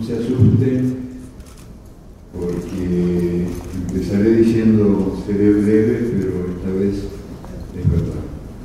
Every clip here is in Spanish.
se asusten, porque empezaré diciendo seré breve, pero esta vez es verdad.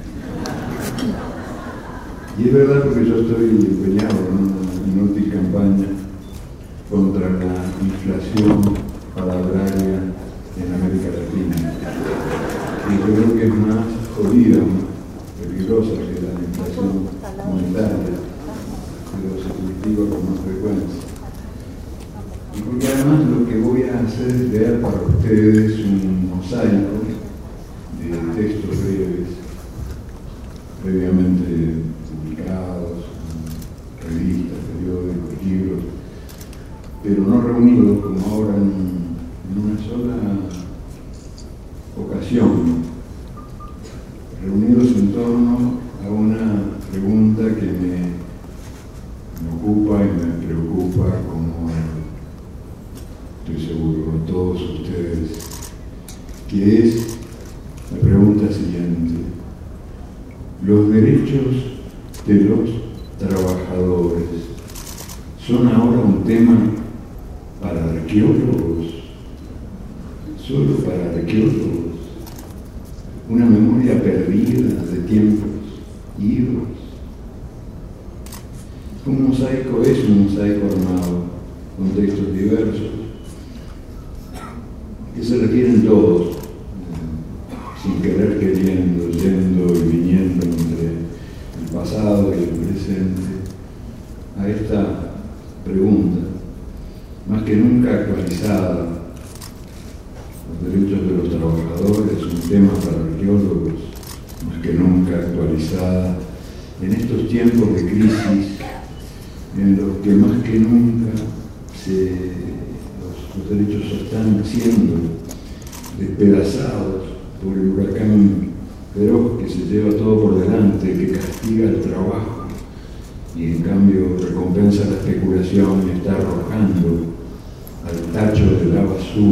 Y es verdad porque yo estoy empeñado en una inútil campaña contra la inflación palabraria en América Latina. Y yo creo que es más jodida, más peligrosa que la inflación monetaria, pero se cultiva con más frecuencia. Y porque además lo que voy a hacer es leer para ustedes un mosaico de textos breves, previamente publicados en revistas, periódicos, libros, pero no reunidos como ahora en una sola ocasión, reunidos en torno a una pregunta que me ocupa y me preocupa, como estoy seguro a todos ustedes, que es la pregunta siguiente: ¿los derechos de los trabajadores son ahora un tema para arqueólogos? ¿Solo para arqueólogos? ¿Una memoria perdida de tiempos idos? Un mosaico es un mosaico armado con textos diversos que se refieren todos, sin querer queriendo, yendo y viniendo entre el pasado y el presente, a esta pregunta, más que nunca actualizada: los derechos de los trabajadores, un tema para arqueólogos, más que nunca actualizada en estos tiempos de crisis en los que más que nunca los derechos están siendo despedazados por el huracán feroz que se lleva todo por delante, que castiga el trabajo y en cambio recompensa la especulación y está arrojando al tacho de la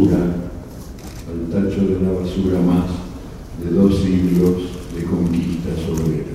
basura más de 2 siglos de conquistas obreras.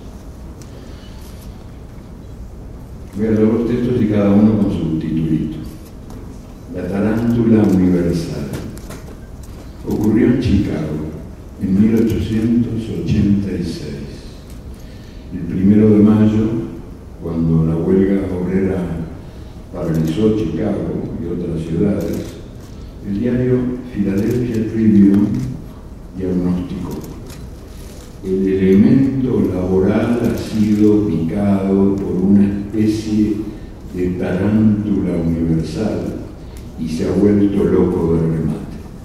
Voy a leer los textos y cada uno con su titulito. La tarántula universal. Ocurrió en Chicago en 1886. El 1 de mayo, cuando la huelga obrera paralizó Chicago y otras ciudades, el diario Philadelphia Tribune diagnosticó: el elemento laboral ha sido picado por una especie de tarántula universal y se ha vuelto loco de remate.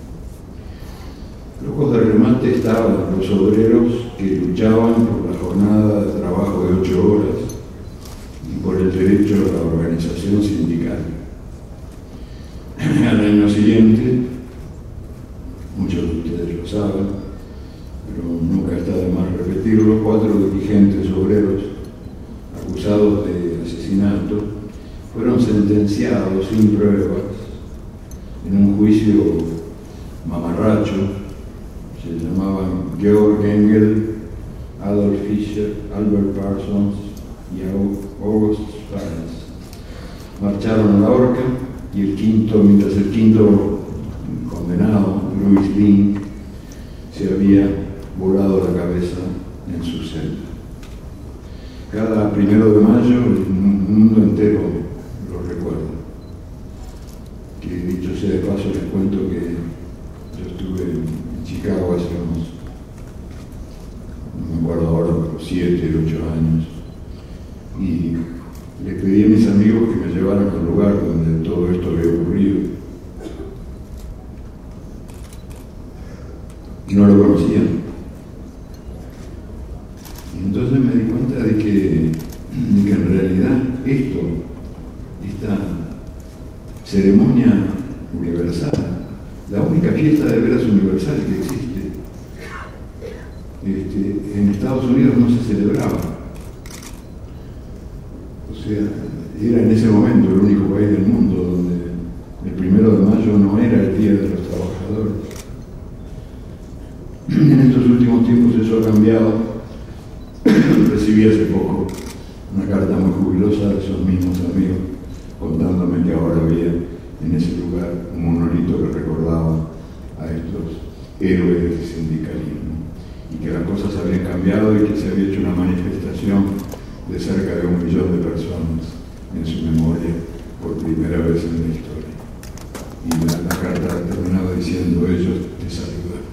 Locos de remate estaban los obreros que luchaban por la jornada de trabajo de 8 horas y por el derecho a la organización sindical. Al año siguiente, muchos de ustedes lo saben, pero nunca está de más repetirlo, 4 dirigentes obreros acusados de asesinato fueron sentenciados sin pruebas en un juicio mamarracho. Se llamaban Georg Engel, Adolf Fischer, Albert Parsons y August Ferenc. Marcharon a la horca y mientras el quinto condenado, Louis Link, se había volado la cabeza en su celda. Cada 1 de mayo el mundo entero lo recuerda. Que dicho sea de paso, les cuento que yo estuve en Chicago hace unos, no me acuerdo ahora, pero 7, 8 años, y le pedí a mis amigos que me llevaran al lugar donde todo esto había ocurrido. Y no lo conocían. Y entonces me di cuenta de que en realidad esta ceremonia universal, la única fiesta de veras universal que existe, en Estados Unidos no se celebraba. O sea, era en ese momento el único país del mundo donde el 1 de mayo no era el Día de los Trabajadores. En estos últimos tiempos eso ha cambiado. Recibí hace poco una carta muy jubilosa de esos mismos amigos contándome que ahora en ese lugar un monolito que recordaba a estos héroes del sindicalismo, y que las cosas habían cambiado y que se había hecho una manifestación de cerca de 1 millón de personas en su memoria por primera vez en la historia. Y la carta terminaba diciendo: ellos te saludan.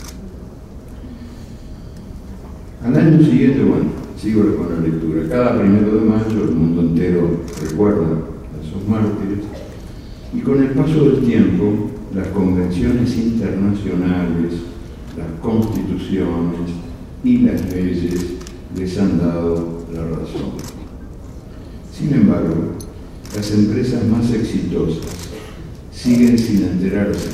Al año siguiente, bueno, sigo con la lectura. Cada 1 de mayo el mundo entero recuerda a esos mártires, y con el paso del tiempo las convenciones internacionales, las constituciones y las leyes les han dado la razón. Sin embargo, las empresas más exitosas siguen sin enterarse.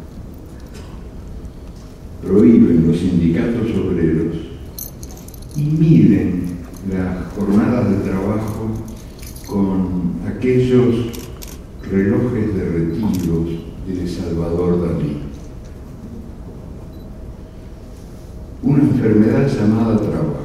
Prohíben los sindicatos obreros y miden las jornadas de trabajo con aquellos relojes de retiros de Salvador Dalí. Una enfermedad llamada trabajo.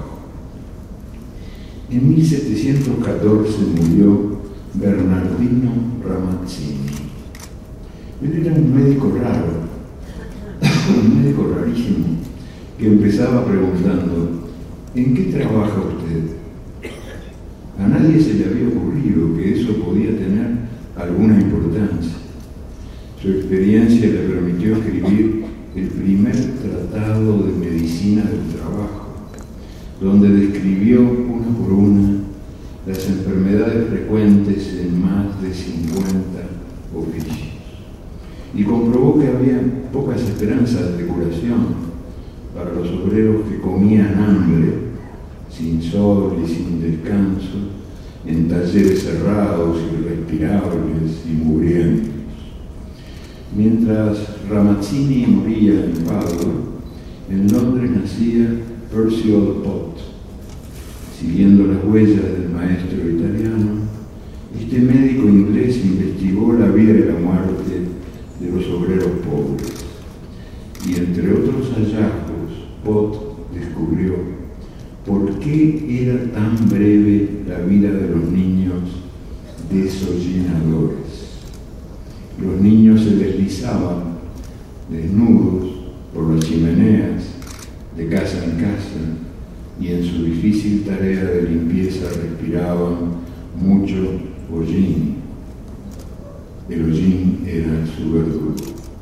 En 1714 murió Bernardino Ramazzini. Él era un médico raro, un médico rarísimo, que empezaba preguntando: ¿en qué trabaja usted? A nadie se le había ocurrido que eso podía tener alguna importancia. Su experiencia le permitió escribir el primer tratado de medicina del trabajo, donde describió una por una las enfermedades frecuentes en más de 50 oficios, y comprobó que había pocas esperanzas de curación para los obreros que comían hambre, sin sol y sin descanso, en talleres cerrados, irrespirables y mugrientos. Mientras Ramazzini moría en Padua, en Londres nacía Percival Pott. Siguiendo las huellas del maestro italiano, este médico inglés investigó la vida y la muerte de los obreros pobres. Y entre otros hallazgos, Pott descubrió por qué era tan breve la vida de los niños desollinadores. Los niños se deslizaban desnudos por las chimeneas de casa en casa, y en su difícil tarea de limpieza respiraban mucho hollín. El hollín era su verdugo.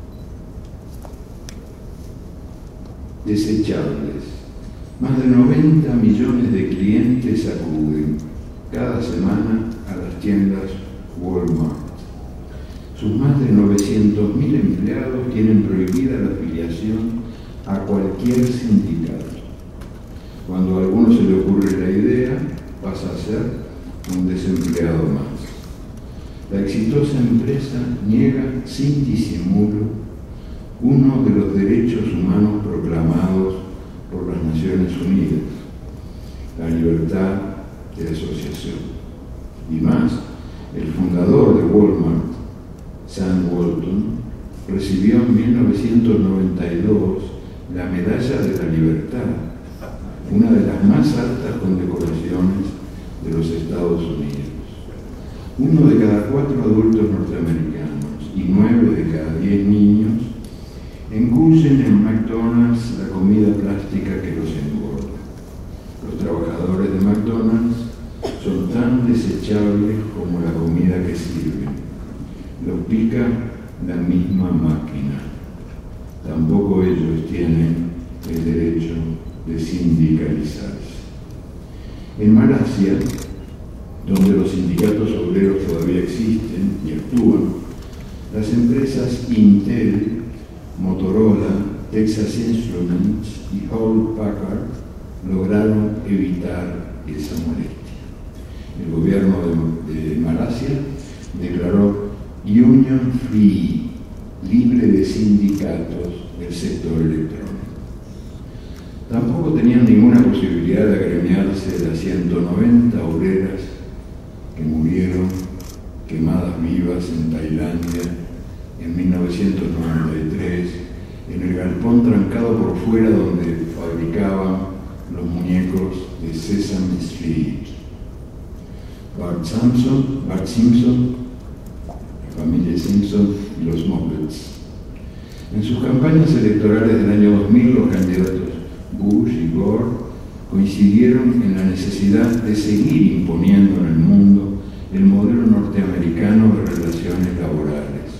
Desechables. Más de 90 millones de clientes acuden cada semana a las tiendas Walmart. Sus más de 900.000 empleados tienen prohibida la afiliación a cualquier sindicato. Cuando a alguno se le ocurre la idea, pasa a ser un desempleado más. La exitosa empresa niega sin disimulo uno de los derechos humanos proclamados por las Naciones Unidas: la libertad de asociación. Y más, el fundador de Walmart, Sam Walton, recibió en 1992 la Medalla de la Libertad, una de las más altas condecoraciones de los Estados Unidos. 1 de cada 4 adultos norteamericanos y 9 de cada 10 niños engullen en McDonald's la comida plástica que los engorda. Los trabajadores de McDonald's son tan desechables como la comida que sirven. Los pica la misma máquina. Tampoco ellos tienen el derecho de sindicalizarse. En Malasia, donde los sindicatos obreros todavía existen y actúan, las empresas Intel, Motorola, Texas Instruments y Hewlett Packard lograron evitar esa molestia. El gobierno de Malasia declaró Union Free, libre de sindicatos del sector electrónico. Tampoco tenían ninguna posibilidad de agremiarse las 190 obreras que murieron quemadas vivas en Tailandia en 1993, en el galpón trancado por fuera donde fabricaban los muñecos de Sesame Street. Bart Simpson, la familia Simpson, Simpson y los Muppets. En sus campañas electorales del año 2000, los candidatos Bush y Gore coincidieron en la necesidad de seguir imponiendo en el mundo el modelo norteamericano de relaciones laborales.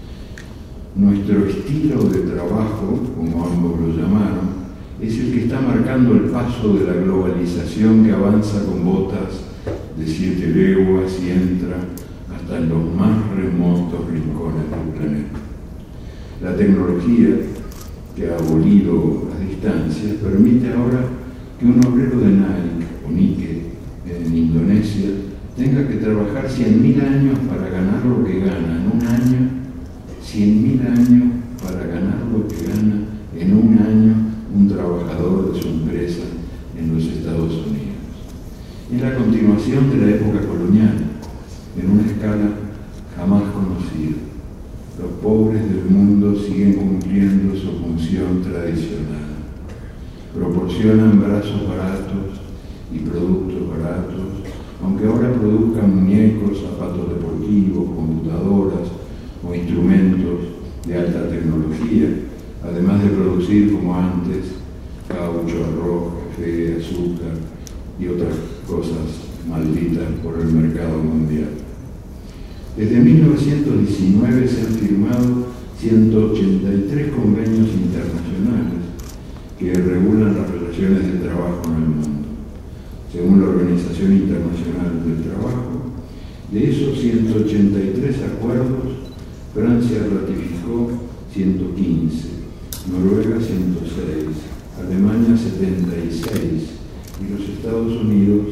Nuestro estilo de trabajo, como ambos lo llamaron, es el que está marcando el paso de la globalización que avanza con botas de 7 leguas y entra hasta en los más remotos rincones del planeta. La tecnología que ha abolido las distancias permite ahora que un obrero de Nike o Nike en Indonesia tenga que trabajar 100.000 años para ganar lo que gana en un año, 100.000 años para ganar lo que gana en un año un trabajador de su empresa en los Estados Unidos. Es la continuación de la época colonial, en una escala jamás conocida. Los pobres del mundo siguen cumpliendo su función tradicional. Proporcionan brazos baratos y productos baratos, aunque ahora produzcan muñecos, zapatos deportivos, computadoras o instrumentos de alta tecnología, además de producir, como antes, caucho, arroz, café, azúcar y otras cosas malditas por el mercado mundial. Desde 1919 se han firmado 183 convenios internacionales que regulan las relaciones de trabajo en el mundo. Según la Organización Internacional del Trabajo, de esos 183 acuerdos, Francia ratificó 115, Noruega 106, Alemania 76 y los Estados Unidos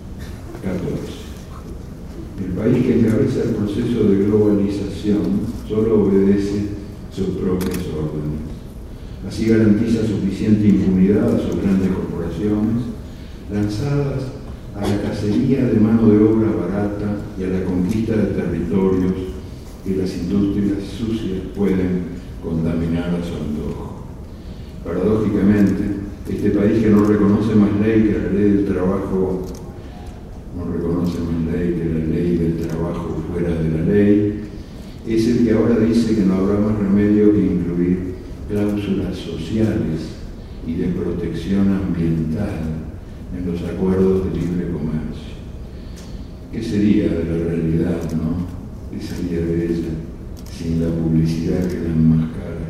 14. El país que encabeza el proceso de globalización solo obedece sus propias órdenes. Así garantiza suficiente impunidad a sus grandes corporaciones, lanzadas a la cacería de mano de obra barata y a la conquista de territorios que las industrias sucias pueden contaminar a su antojo. Paradójicamente, este país que no reconoce más ley que la ley del trabajo, no reconoce más ley que la ley del trabajo fuera de la ley, es el que ahora dice que no habrá más remedio que incluir cláusulas sociales y de protección ambiental en los acuerdos de libre comercio. ¿Qué sería de la realidad, no? ¿Qué sería de ella sin la publicidad que la enmascara?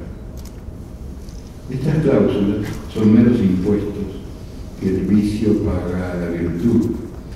Estas cláusulas son meros impuestos que el vicio paga a la virtud,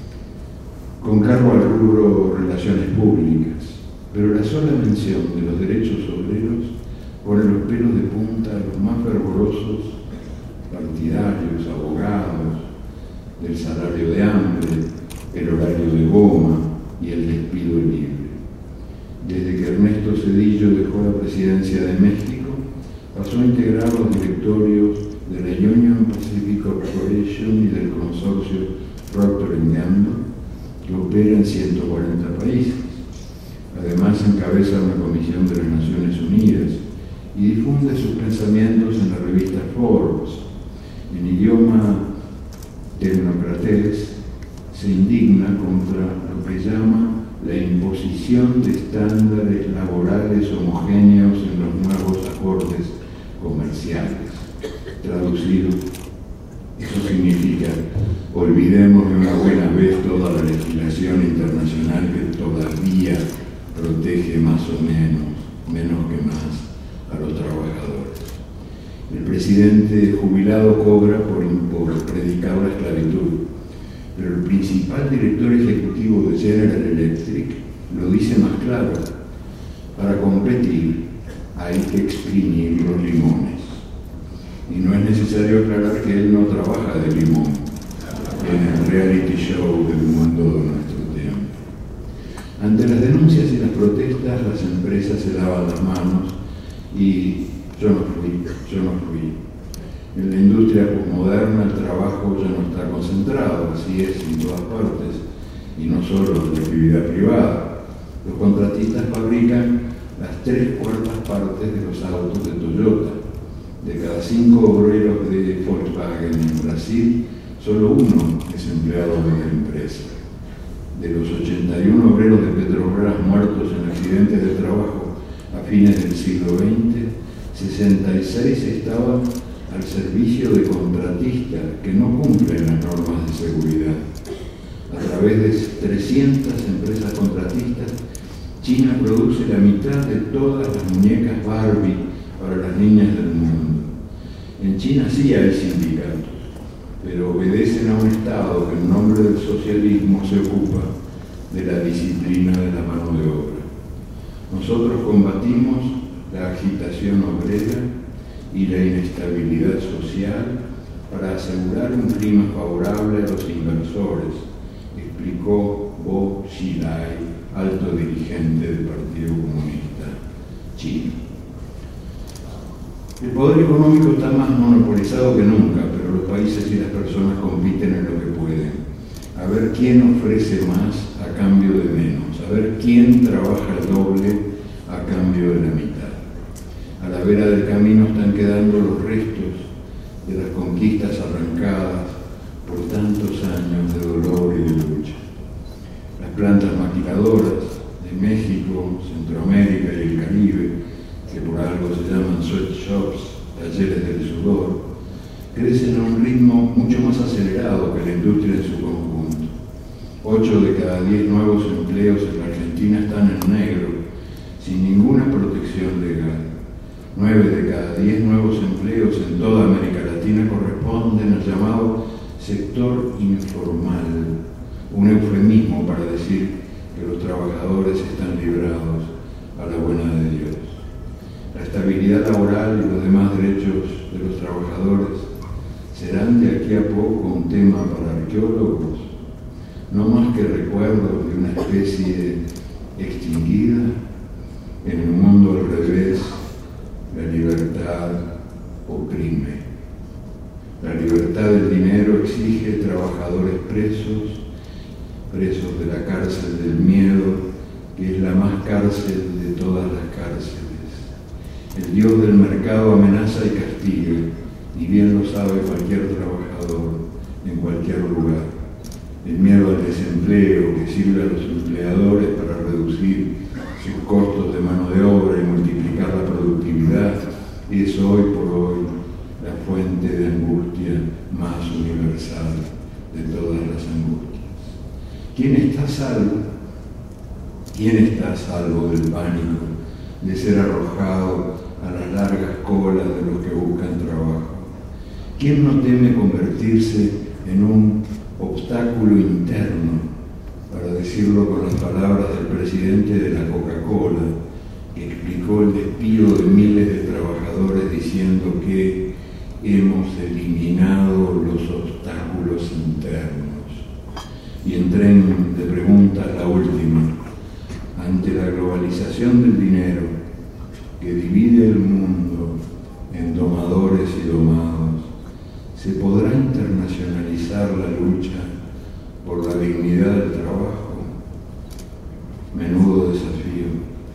con cargo al rubro relaciones públicas, pero la sola mención de los derechos obreros pone los pelos de punta a los más fervorosos partidarios, abogados, del salario de hambre, el horario de goma y el despido libre. Desde que Ernesto Zedillo dejó la presidencia de México, pasó a integrar los directorios de la Union Pacific Corporation y del consorcio Procter & Gamble, que opera en 140 países. Además, encabeza una comisión de las Naciones Unidas y difunde sus pensamientos en la revista Forbes. En idioma tecnocratés, se indigna contra lo que llama la imposición de estándares laborales homogéneos en los nuevos acordes comerciales. Traducido, eso significa: olvidemos de una buena vez toda la legislación internacional que todavía protege más o menos que más, a los trabajadores. El presidente jubilado cobra por predicar la esclavitud, pero el principal director ejecutivo de General Electric lo dice más claro: para competir hay que exprimir los limones. Y no es necesario aclarar que él no trabaja de limón en el reality show del mundo de nuestro tiempo. Ante las denuncias y las protestas, las empresas se lavan las manos y yo no fui. En la industria posmoderna el trabajo ya no está concentrado, así es en todas partes, y no solo en la actividad privada. Los contratistas fabrican las 3/4 partes de los autos de Toyota. De cada 5 obreros de Volkswagen en Brasil, solo uno es empleado de la empresa. De los 81 obreros de Petrobras muertos en accidentes de trabajo a fines del siglo XX, 66 estaban al servicio de contratistas que no cumplen las normas de seguridad. A través de 300 empresas contratistas, China produce la mitad de todas las muñecas Barbie para las niñas del mundo. En China sí hay sindicatos, pero obedecen a un Estado que en nombre del socialismo se ocupa de la disciplina de la mano de obra. Nosotros combatimos la agitación obrera y la inestabilidad social para asegurar un clima favorable a los inversores, explicó Bo Xilai, alto dirigente del Partido Comunista Chino. El poder económico está más monopolizado que nunca, pero los países y las personas compiten en lo que pueden. A ver quién ofrece más a cambio de menos, a ver quién trabaja el doble a cambio de la mitad. A la vera del camino están quedando los restos de las conquistas arrancadas por tantos años de dolor y de lucha. Las plantas maquiladoras de México, Centroamérica y el Caribe, que por algo se llaman sweatshops, talleres del sudor, crecen a un ritmo mucho más acelerado que la industria en su conjunto. 8 de cada 10 nuevos empleos en la Argentina están en negro, sin ninguna protección legal. 9 de cada 10 nuevos empleos en toda América Latina corresponden al llamado sector informal, un eufemismo para decir que los trabajadores están librados a la buena de Dios. La estabilidad laboral y los demás derechos de los trabajadores serán de aquí a poco un tema para arqueólogos, no más que recuerdos de una especie extinguida. En el mundo al revés, la libertad oprime. La libertad del dinero exige trabajadores presos de la cárcel del miedo, que es la más cárcel de todas las cárceles. El Dios del mercado amenaza y castiga, y bien lo sabe cualquier trabajador en cualquier lugar. El miedo al desempleo, que sirve a los empleadores para reducir sus costos de mano de obra y multiplicar la productividad, es hoy por hoy la fuente de angustia más universal de todas las angustias. ¿Quién está a salvo? ¿Quién está a salvo del pánico de ser arrojado a las largas colas de los que buscan trabajo? ¿Quién no teme convertirse en un obstáculo interno, para decirlo con las palabras del presidente de la Coca-Cola, que explicó el despido de miles de trabajadores diciendo que hemos eliminado los obstáculos internos? Y en tren de preguntas, la última. Ante la globalización del dinero, que divide el mundo en domadores y domados, ¿se podrá internacionalizar la lucha por la dignidad del trabajo? Menudo desafío.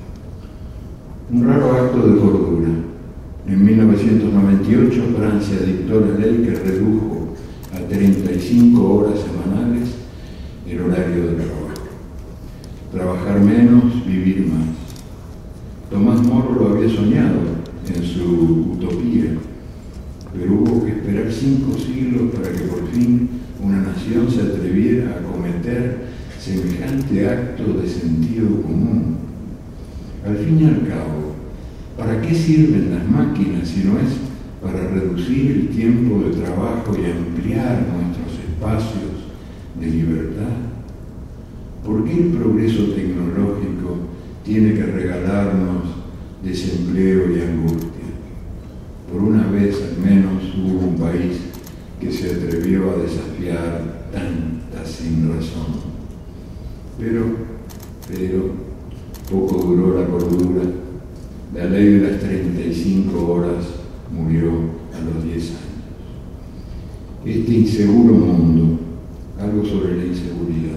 Un raro acto de cordura. En 1998 Francia dictó la ley que redujo a 35 horas semanales el horario de trabajo. Trabajar menos, vivir más. Tomás Moro lo había soñado en su utopía, pero hubo que esperar 5 siglos para que por fin una nación se atreviera a cometer semejante acto de sentido común. Al fin y al cabo, ¿para qué sirven las máquinas si no es para reducir el tiempo de trabajo y ampliar nuestros espacios de libertad? ¿Por qué el progreso tecnológico tiene que regalarnos desempleo y angustia? Por una vez al menos hubo un país que se atrevió a desafiar tanta sin razón. Pero poco duró la cordura. La ley de las 35 horas murió a los 10 años. Este inseguro mundo, algo sobre la inseguridad.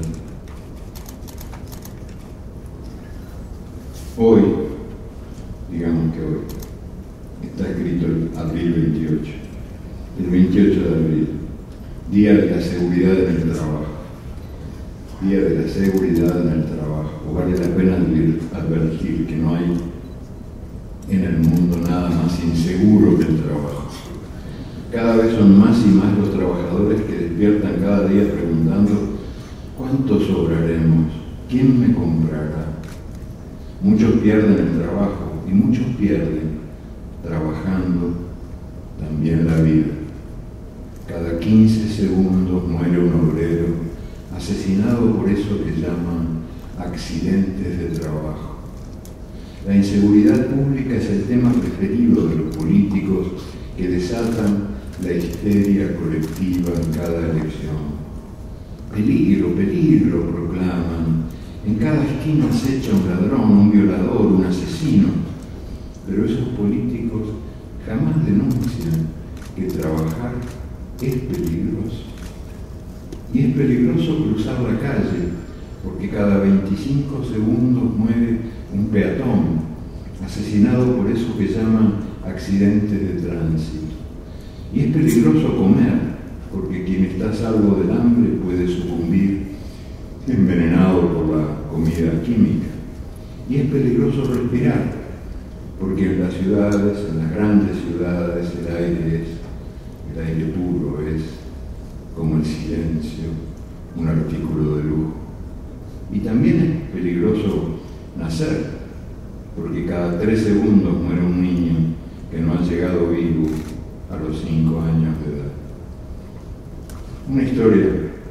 Hoy, digamos que hoy, está escrito el abril 28, el 28 de abril, Día de la Seguridad en el Trabajo. Día de la Seguridad en el Trabajo. Vale la pena advertir que no hay en el mundo nada más inseguro que el trabajo. Cada vez son más y más los trabajadores que despiertan cada día preguntando: ¿cuánto sobraremos? ¿Quién me comprará? Muchos pierden el trabajo y muchos pierden, trabajando, también la vida. Cada 15 segundos muere un obrero asesinado por eso que llaman accidentes de trabajo. La inseguridad pública es el tema preferido de los políticos que desatan la histeria colectiva en cada elección. Peligro, peligro, proclaman. En cada esquina acecha un ladrón, un violador, un asesino. Pero esos políticos jamás denuncian que trabajar es peligroso. Y es peligroso cruzar la calle, porque cada 25 segundos muere un peatón, asesinado por eso que llaman accidentes de tránsito. Y es peligroso comer, porque quien está a salvo del hambre puede sucumbir envenenado por la comida química. Y es peligroso respirar, porque en las ciudades, en las grandes ciudades, el aire puro es, como el silencio, un artículo de lujo. Y también es peligroso nacer, porque cada 3 segundos muere un niño que no ha llegado vivo a los 5 años de edad. Una historia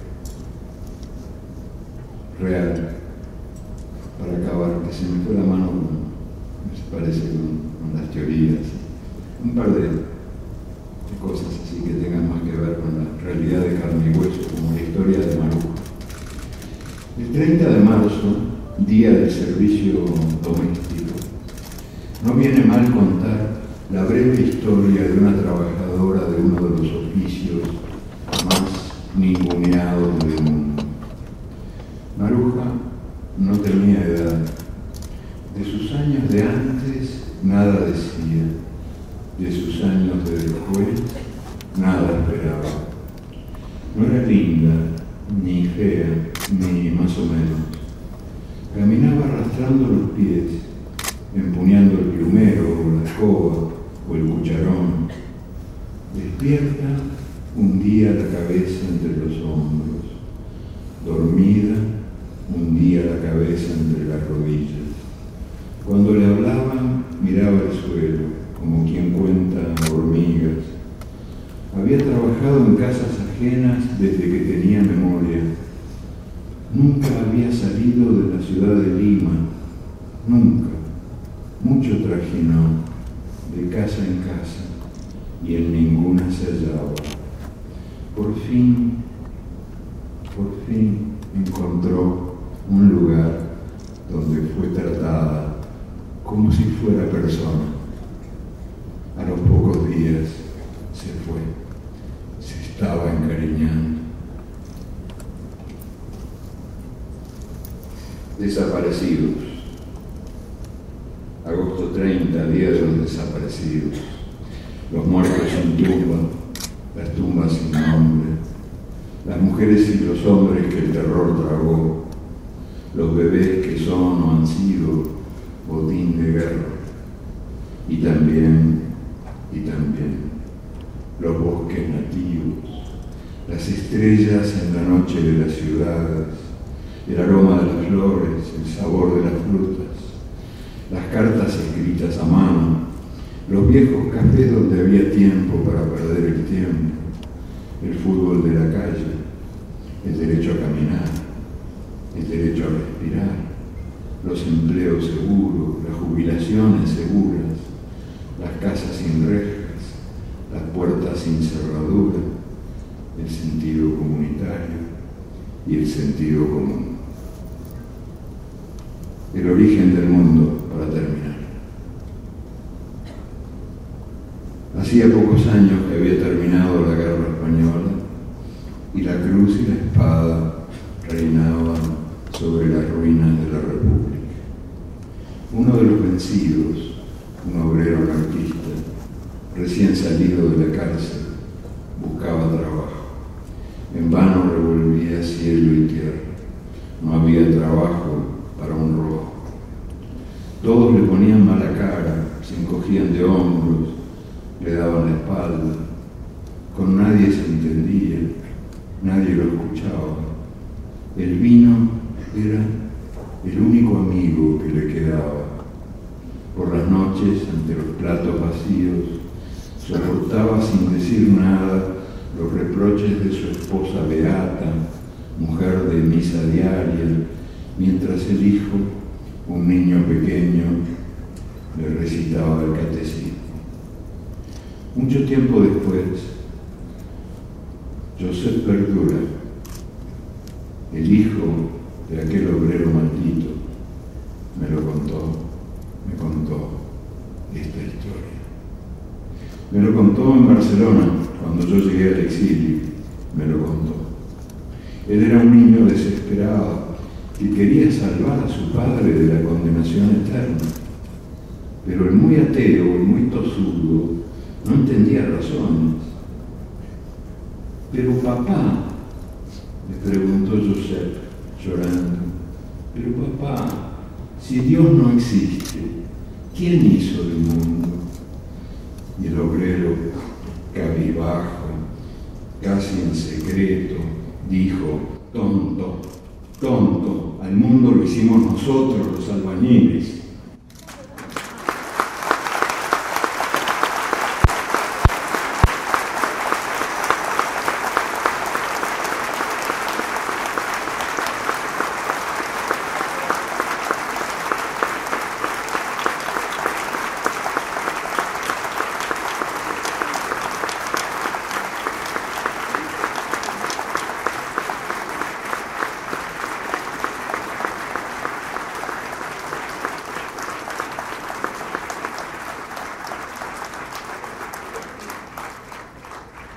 real, para acabar, que se me fue la mano, me parece, con las teorías, un par de cosas así que tengan más que ver con la realidad de carne y hueso, como la historia de Maruja. El 30 de marzo, Día del Servicio Doméstico, no viene mal contar la breve historia de una trabajadora de uno de los oficios más ninguneados del mundo. Maruja no tenía edad. De sus años de antes nada decía, de sus años de después nada esperaba. No era linda, ni fea, ni más o menos. Caminaba arrastrando los pies, empuñando el plumero o la escoba o el cucharón. Despierta, hundía la cabeza entre los hombros. Dormida, hundía la cabeza entre las rodillas. Cuando le hablaban, miraba el suelo, como quien cuenta hormigas. Había trabajado en casas ajenas desde que tenía memoria. Nunca había salido de la ciudad de Lima, nunca. Mucho trajinó, de casa en casa, y en ninguna se hallaba. Por fin encontró un lugar donde fue tratada como si fuera persona. A los pocos días se fue, se estaba encariñando. Desaparecidos. Agosto 30, Día de los Desaparecidos. Los muertos sin tumba, las tumbas sin nombre, las mujeres y los hombres que el terror tragó, los bebés que son o han sido botín de guerra, y también los bosques nativos, las estrellas en la noche de las ciudades, el aroma de las flores, el sabor de las frutas, las cartas escritas a mano, los viejos cafés donde había tiempo para perder el tiempo, el fútbol de la calle, el derecho a caminar, el derecho a respirar, los empleos seguros, las jubilaciones seguras, las casas sin rejas, las puertas sin cerradura, el sentido comunitario y el sentido común. El origen del mundo, para terminar. Hacía pocos años que había terminado la Guerra Española y la cruz y la espada reinaban sobre las ruinas de la República. Uno de los vencidos, un obrero anarquista, recién salido de la cárcel, buscaba trabajo. En vano revolvía cielo y tierra. No había trabajo para un rojo. Todos le ponían mala cara, se encogían de hombros, le daban la espalda. Con nadie se entendía, nadie lo escuchaba. El vino era el único amigo que le quedaba. Por las noches, ante los platos vacíos, soportaba sin decir nada los reproches de su esposa beata, mujer de misa diaria, mientras el hijo, un niño pequeño, le recitaba el catecismo. Mucho tiempo después, Josep Verdura, el hijo de aquel obrero maldito, me contó esta historia. Me lo contó en Barcelona, cuando yo llegué al exilio, me lo contó. Él era un niño desesperado que quería salvar a su padre de la condenación eterna. Pero el muy ateo, el muy tosudo, no entendía razones. Pero papá, le preguntó Josep, llorando, pero papá, si Dios no existe, ¿quién hizo el mundo? Y el obrero, cabizbajo, casi en secreto, dijo, tonto, al mundo lo hicimos nosotros, los albañiles.